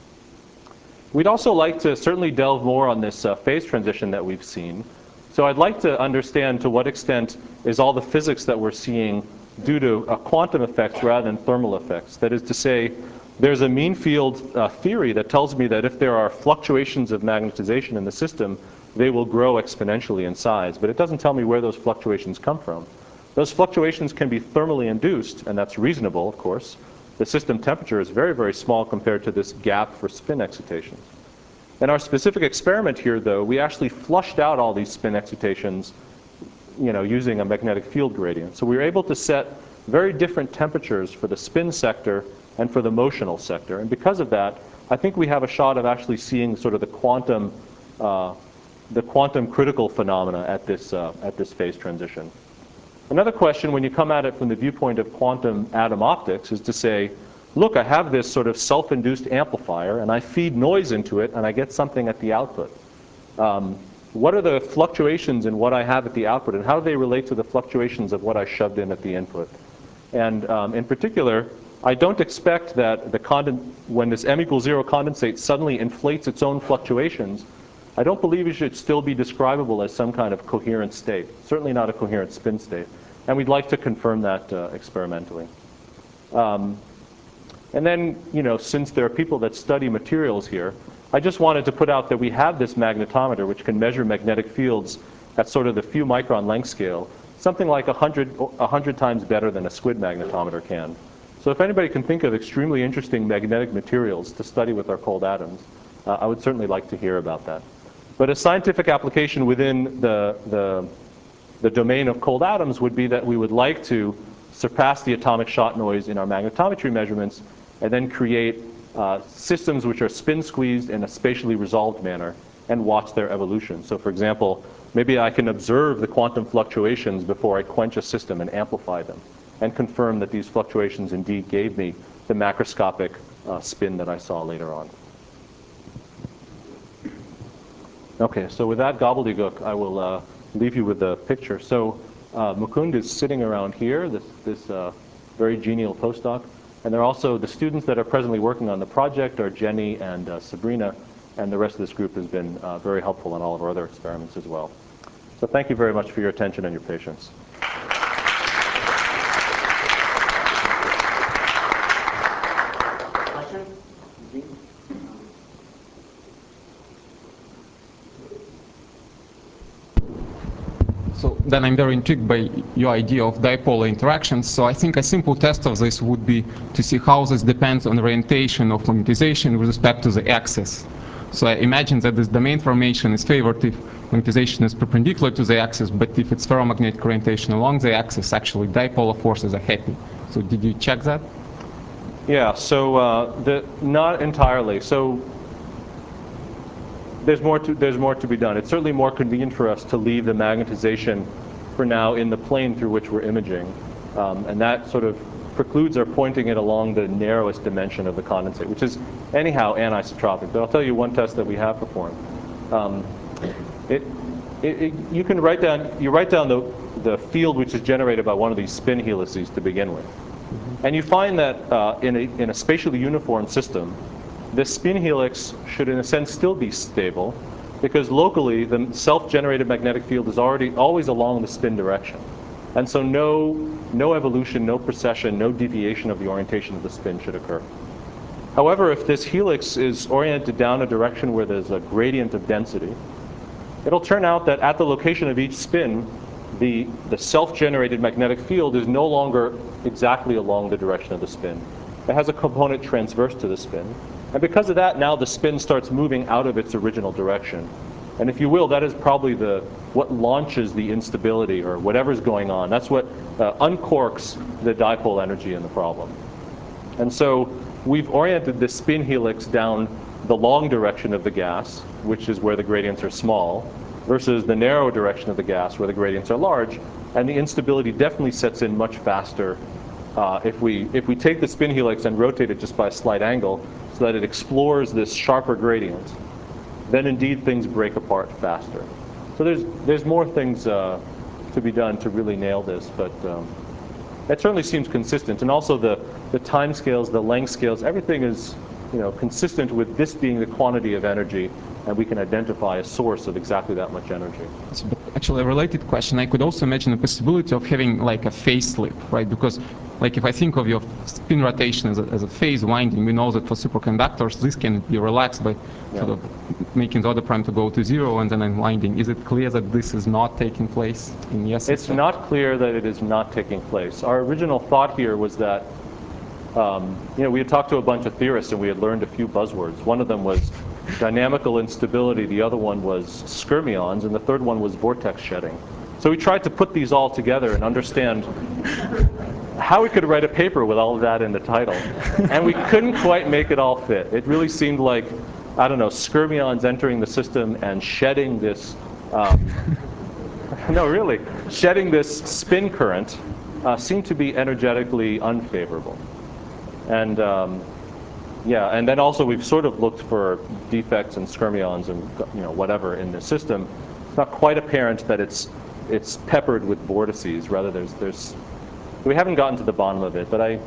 We'd also like to certainly delve more on this uh, phase transition that we've seen. So I'd like to understand to what extent is all the physics that we're seeing due to uh, quantum effects rather than thermal effects. That is to say, there's a mean field uh, theory that tells me that if there are fluctuations of magnetization in the system, they will grow exponentially in size. But it doesn't tell me where those fluctuations come from. Those fluctuations can be thermally induced, and that's reasonable, of course. The system temperature is very, very small compared to this gap for spin excitations. In our specific experiment here, though, we actually flushed out all these spin excitations, you know, using a magnetic field gradient. So we were able to set very different temperatures for the spin sector and for the motional sector. And because of that, I think we have a shot of actually seeing sort of the quantum, uh, the quantum critical phenomena at this, uh, at this phase transition. Another question, when you come at it from the viewpoint of quantum atom optics, is to say, look, I have this sort of self-induced amplifier, and I feed noise into it, and I get something at the output. Um, what are the fluctuations in what I have at the output, and how do they relate to the fluctuations of what I shoved in at the input? And um, in particular, I don't expect that the conden when this m equals zero condensate suddenly inflates its own fluctuations, I don't believe it should still be describable as some kind of coherent state, certainly not a coherent spin state. And we'd like to confirm that uh, experimentally. Um, and then, you know, since there are people that study materials here, I just wanted to put out that we have this magnetometer which can measure magnetic fields at sort of the few micron length scale, something like a hundred, a hundred times better than a squid magnetometer can. So if anybody can think of extremely interesting magnetic materials to study with our cold atoms, uh, I would certainly like to hear about that. But a scientific application within the, the, the domain of cold atoms would be that we would like to surpass the atomic shot noise in our magnetometry measurements and then create uh, systems which are spin squeezed in a spatially resolved manner and watch their evolution. So for example, maybe I can observe the quantum fluctuations before I quench a system and amplify them and confirm that these fluctuations indeed gave me the macroscopic uh, spin that I saw later on. Okay, so with that gobbledygook, I will uh, leave you with the picture. So uh, Mukund is sitting around here, this, this uh, very genial postdoc. And there are also the students that are presently working on the project are Jenny and uh, Sabrina, and the rest of this group has been uh, very helpful in all of our other experiments as well. So thank you very much for your attention and your patience. So then I'm very intrigued by your idea of dipolar interactions. So I think a simple test of this would be to see how this depends on orientation of magnetization with respect to the axis. So I imagine that this domain formation is favored if magnetization is perpendicular to the axis, but if it's ferromagnetic orientation along the axis, actually dipolar forces are happy. So did you check that? Yeah, so uh, the, not entirely. So There's more, to, there's more to be done. It's certainly more convenient for us to leave the magnetization for now in the plane through which we're imaging. Um, and that sort of precludes our pointing it along the narrowest dimension of the condensate, which is anyhow anisotropic. But I'll tell you one test that we have performed. Um, it, it, it, you can write down, you write down the, the field which is generated by one of these spin helices to begin with. And you find that uh, in, a, in a spatially uniform system, this spin helix should, in a sense, still be stable, because locally the self-generated magnetic field is already always along the spin direction, and so no no evolution, no precession, no deviation of the orientation of the spin should occur. However, if this helix is oriented down a direction where there's a gradient of density, it'll turn out that at the location of each spin, the the self-generated magnetic field is no longer exactly along the direction of the spin. It has a component transverse to the spin. And because of that, now the spin starts moving out of its original direction. And if you will, that is probably the what launches the instability or whatever's going on. That's what uh, uncorks the dipole energy in the problem. And so we've oriented this spin helix down the long direction of the gas, which is where the gradients are small, versus the narrow direction of the gas, where the gradients are large. And the instability definitely sets in much faster uh, if we if we take the spin helix and rotate it just by a slight angle, so that it explores this sharper gradient, then indeed things break apart faster. So there's there's more things uh, to be done to really nail this, but um, it certainly seems consistent. And also the the time scales, the length scales, everything is you know consistent with this being the quantity of energy, and we can identify a source of exactly that much energy. But actually, a related question, I could also imagine the possibility of having like a phase slip, right? Because like if I think of your spin rotation as a, as a phase winding, we know that for superconductors, this can be relaxed by yeah. sort of making the order prime to go to zero and then unwinding. Is it clear that this is not taking place in yes? It's not clear that it is not taking place. Our original thought here was that Um, you know, we had talked to a bunch of theorists and we had learned a few buzzwords. One of them was dynamical instability, the other one was skyrmions, and the third one was vortex shedding. So we tried to put these all together and understand how we could write a paper with all of that in the title. And we couldn't quite make it all fit. It really seemed like, I don't know, skyrmions entering the system and shedding this, um, no, really, shedding this spin current uh, seemed to be energetically unfavorable. And um, yeah, and then also we've sort of looked for defects in skyrmions and you know whatever in the system. It's not quite apparent that it's it's peppered with vortices. Rather, there's there's we haven't gotten to the bottom of it. But I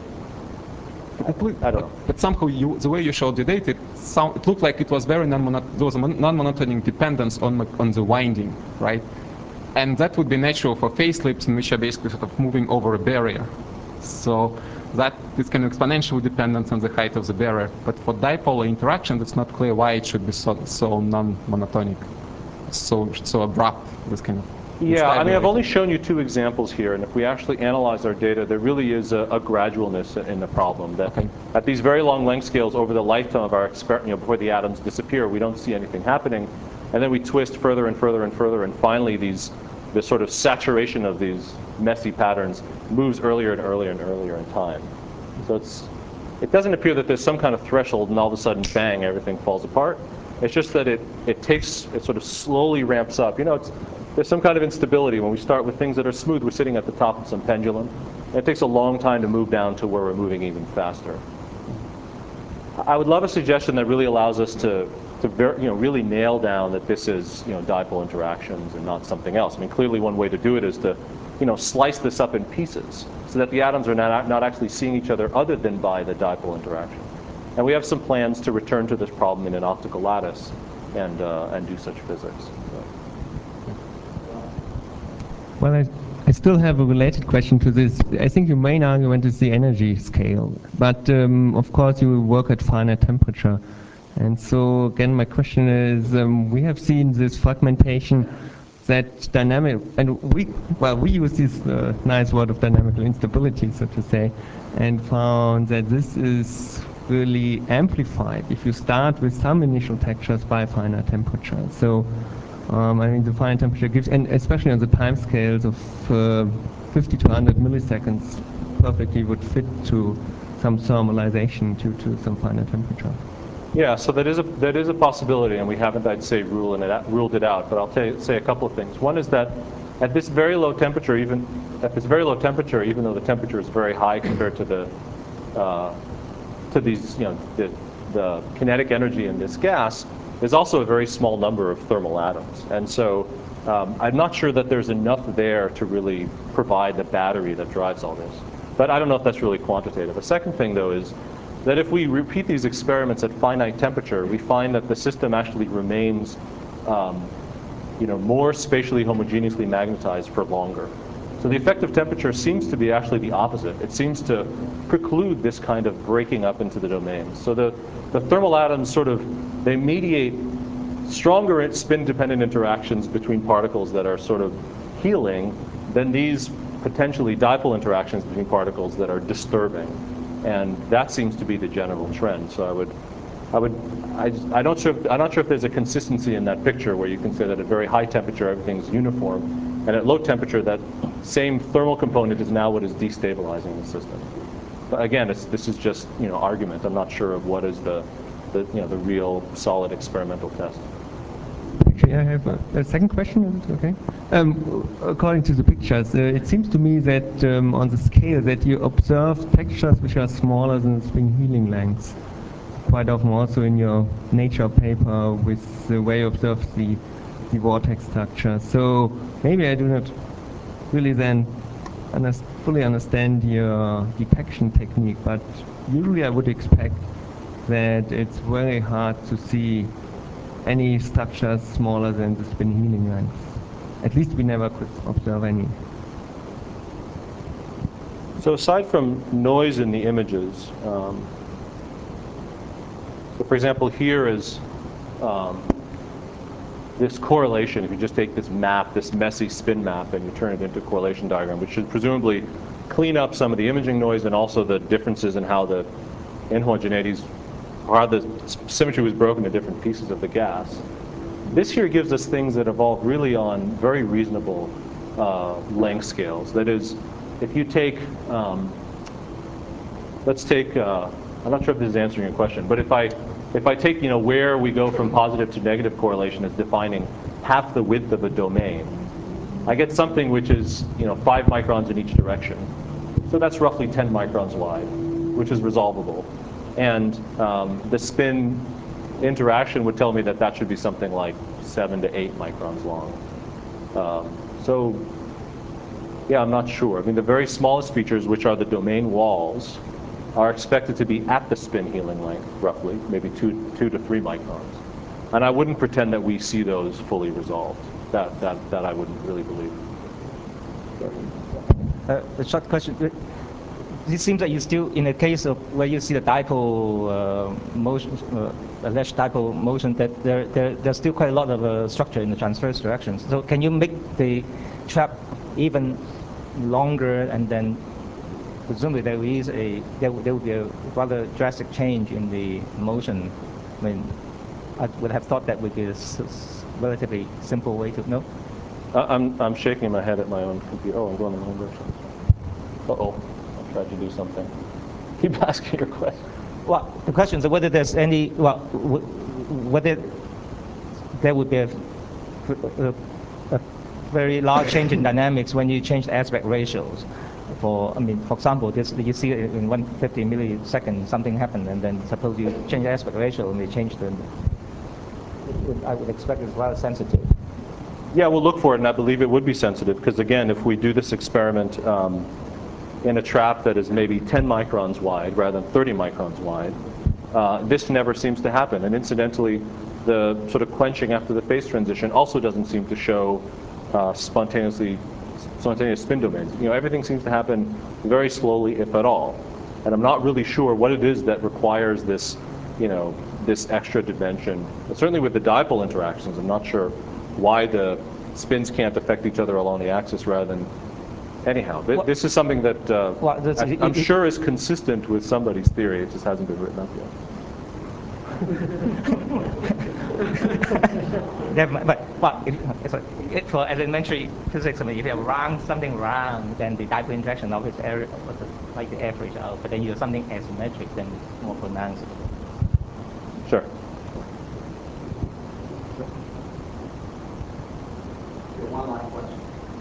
I, I don't know. But somehow you, the way you showed the data, it, sound, it looked like it was very non-monotonic. There was a non-monotonic dependence on on the winding, right? and that would be natural for phase slips, in which are basically sort of moving over a barrier. So that is kind of exponential dependence on the height of the barrier. But for dipolar interactions, it's not clear why it should be so, so non-monotonic, so so abrupt, this kind of. Yeah, I mean, I've only shown you two examples here, and if we actually analyze our data, there really is a, a gradualness in the problem. That okay. At these very long length scales, over the lifetime of our experiment, you know, before the atoms disappear, we don't see anything happening, and then we twist further and further and further, and finally, these this sort of saturation of these messy patterns moves earlier and earlier and earlier in time. So it's it doesn't appear that there's some kind of threshold, and all of a sudden, bang, everything falls apart. It's just that it it takes it sort of slowly ramps up. You know, it's There's some kind of instability. When we start with things that are smooth, we're sitting at the top of some pendulum. And it takes a long time to move down to where we're moving even faster. I would love a suggestion that really allows us to, to ver you know, really nail down that this is you know, dipole interactions and not something else. I mean, clearly one way to do it is to you know, slice this up in pieces so that the atoms are not, not actually seeing each other other than by the dipole interaction. And we have some plans to return to this problem in an optical lattice and, uh, and do such physics. So. Well, I, I still have a related question to this. I think your main argument is the energy scale, but um, of course you work at finite temperature. And so again, my question is, um, we have seen this fragmentation, that dynamic, and we, well, we use this uh, nice word of dynamical instability, so to say, and found that this is really amplified if you start with some initial textures by finite temperature. So. Um, I mean, the finite temperature gives, and especially on the time scales of uh, fifty to one hundred milliseconds, perfectly would fit to some thermalization due to some finite temperature. Yeah, so that is a that is a possibility, and we haven't, I'd say, ruled it out, ruled it out. But I'll tell you, say a couple of things. One is that at this very low temperature, even at this very low temperature, even though the temperature is very high compared to the uh, to these, you know, the, the kinetic energy in this gas, there's also a very small number of thermal atoms. And so um, I'm not sure that there's enough there to really provide the battery that drives all this. But I don't know if that's really quantitative. A second thing, though, is that if we repeat these experiments at finite temperature, we find that the system actually remains um, you know, more spatially homogeneously magnetized for longer. So the effective temperature seems to be actually the opposite. It seems to preclude this kind of breaking up into the domains. So the, the thermal atoms sort of, they mediate stronger spin-dependent interactions between particles that are sort of healing than these potentially dipole interactions between particles that are disturbing. And that seems to be the general trend. So I would, I would, I, just, I don't sure if, I'm not sure if there's a consistency in that picture where you can say that at very high temperature everything's uniform, and at low temperature that same thermal component is now what is destabilizing the system. But again, it's, this is just you know argument. I'm not sure of what is the, the you know the real solid experimental test. Actually, I have a, a second question. Is it okay? Um, according to the pictures, uh, it seems to me that um, on the scale that you observe textures which are smaller than the spin healing lengths. Quite often, also in your Nature paper, with the way you observe the the vortex structure. So maybe I do not really then underst fully understand your detection technique, but usually I would expect that it's very hard to see any structures smaller than the spin healing length. At least we never could observe any. So aside from noise in the images, um, so for example, here is um, this correlation. If you just take this map, this messy spin map, and you turn it into a correlation diagram, which should presumably clean up some of the imaging noise and also the differences in how the inhomogeneities, or how the symmetry was broken to different pieces of the gas. This here gives us things that evolve really on very reasonable uh, length scales. That is, if you take, um, let's take, uh, I'm not sure if this is answering your question, but if I, if I take, you know, where we go from positive to negative correlation as defining half the width of a domain, I get something which is, you know, five microns in each direction. So that's roughly ten microns wide, which is resolvable. And um, the spin interaction would tell me that that should be something like seven to eight microns long. Um, so, yeah, I'm not sure. I mean, the very smallest features, which are the domain walls, are expected to be at the spin healing length, roughly, maybe two, two to three microns. And I wouldn't pretend that we see those fully resolved. that, that, that I wouldn't really believe. Uh, a short question. It seems that you still, in a case of where you see the dipole uh, motion, uh, alleged dipole motion, that there, there there's still quite a lot of uh, structure in the transverse directions. So can you make the trap even longer, and then presumably there is a there, there will be a rather drastic change in the motion? I mean, I would have thought that would be a s s relatively simple way to know. I'm, I'm shaking my head at my own computer. Oh, I'm going in the wrong direction. Uh-oh, I tried to do something. Keep asking your question. Well, the question is whether there's any, well, whether there would be a, a, a very large change in dynamics when you change the aspect ratios. For, I mean, for example, this, you see in one hundred fifty milliseconds something happened, and then suppose you change the aspect ratio and you change the, I would expect it's rather sensitive. Yeah, we'll look for it, and I believe it would be sensitive, because again, if we do this experiment um, in a trap that is maybe ten microns wide rather than thirty microns wide, uh, this never seems to happen. And incidentally, the sort of quenching after the phase transition also doesn't seem to show uh, spontaneously spontaneous spin domains. You know, everything seems to happen very slowly, if at all. And I'm not really sure what it is that requires this, you know, this extra dimension. But certainly with the dipole interactions, I'm not sure why the spins can't affect each other along the axis rather than anyhow. Th well, this is something that uh, well, that's, I, it, I'm it, sure is consistent with somebody's theory. It just hasn't been written up yet. Never, but but if, if, for elementary physics, I mean, if you have round something round, then the dipole interaction of its area, like the average out. But then you have something asymmetric, then it's more pronounced. Sure. One last question.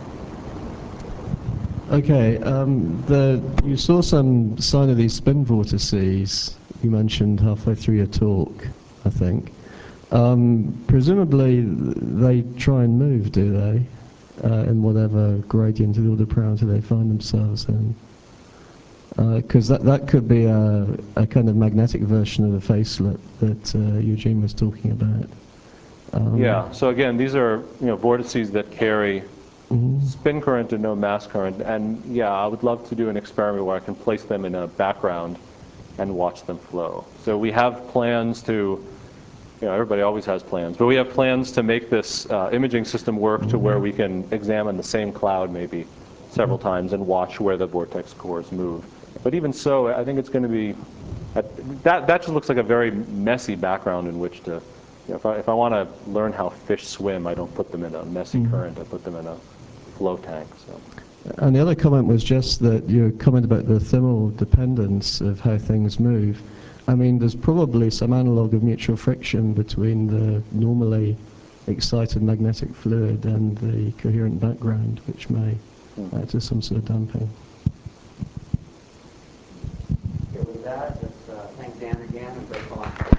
Okay, um, the, you saw some sign of these spin vortices you mentioned halfway through your talk, I think. Um, presumably they try and move, do they? Uh, in whatever gradient of order parameter they find themselves in. Because uh, that, that could be a, a kind of magnetic version of the facelet that uh, Eugene was talking about. Um, Yeah, so again, these are, you know, vortices that carry mm-hmm. spin current and no mass current. And yeah, I would love to do an experiment where I can place them in a background and watch them flow. So we have plans to, you know, everybody always has plans, but we have plans to make this uh, imaging system work to where we can examine the same cloud maybe several times and watch where the vortex cores move. But even so, I think it's going to be, that, that just looks like a very messy background in which to, you know, if I, if I want to learn how fish swim, I don't put them in a messy mm-hmm. current, I put them in a flow tank. So. And the other comment was just that your comment about the thermal dependence of how things move. I mean, there's probably some analog of mutual friction between the normally excited magnetic fluid and the coherent background, which may mm-hmm. act as some sort of damping. Okay, with that, let's uh, thank Dan again and Greg Fox.